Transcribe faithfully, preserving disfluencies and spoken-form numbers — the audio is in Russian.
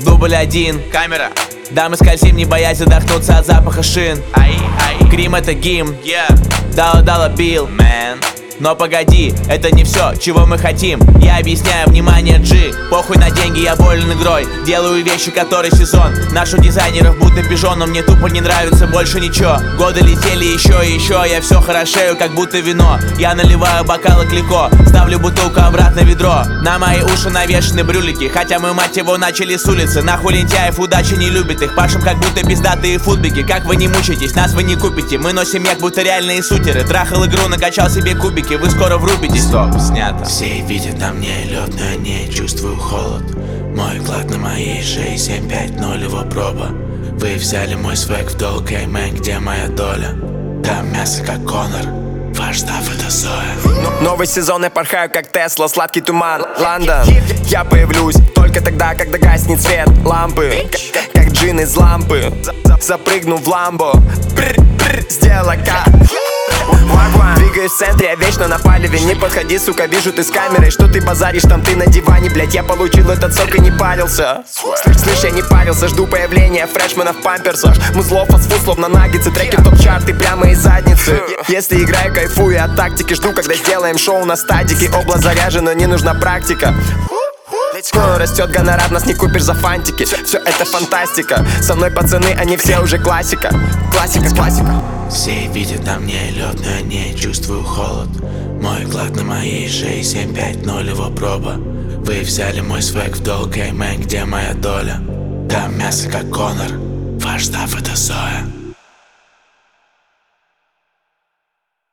Дубль один, камера. Да, мы скользим, не боясь задохнуться от запаха шин. Ай, ай. Грим — это гимн, yeah. Дала дала бил, man. Но погоди, это не все, чего мы хотим. Я объясняю, внимание, G. Похуй на деньги, я болен игрой. Делаю вещи, которые сезон. Наш у дизайнеров будто пижон, но мне тупо не нравится больше ничего. Годы летели еще и еще, я все хорошею, как будто вино. Я наливаю бокалы клико, ставлю бутылку обратно в ведро. На мои уши навешаны брюлики, хотя мы, мать его, начали с улицы. Нахуй лентяев удача не любит их. Пашем как будто пиздатые футбики. Как вы не мучаетесь, нас вы не купите. Мы носим як будто реальные сутеры. Трахал игру, накачал себе кубики. Вы скоро врубитесь. Стоп, снято. Все видят на мне лед, но я не чувствую холод. Мой клад на моей шее, семь пять ноль его проба. Вы взяли мой свек в долг, эй, мэн, где моя доля? Там мясо как Конор, ваш став это соя. Новый сезон, я порхаю как Тесла, сладкий туман, Лондон. Я появлюсь только тогда, когда гаснет свет лампы. Как джин из лампы, запрыгну в ламбо. Сделала как двигаюсь в центре, я вечно на палеве. Не подходи, сука, вижу ты с камерой. Что ты базаришь, там ты на диване, блять. Я получил этот сок и не парился. Слышь, я не парился, жду появления фрешмена в памперсах. Музло, фастфуд, словно наггетсы. Треки в топ-чарты прямо из задницы. Если играю, кайфую от тактики. Жду, когда сделаем шоу на стадике. Область заряжена, не нужна практика. Растет гонорар, нас не купишь за фантики. Все это фантастика. Со мной пацаны, они все уже классика. Классика, классика. Все видят на мне лед, но я не чувствую холод. Мой клад на моей шее, семь пять ноль его проба. Вы взяли мой свек в долг, эй, мэн, где моя доля? Там мясо как Конор, ваш став это соя.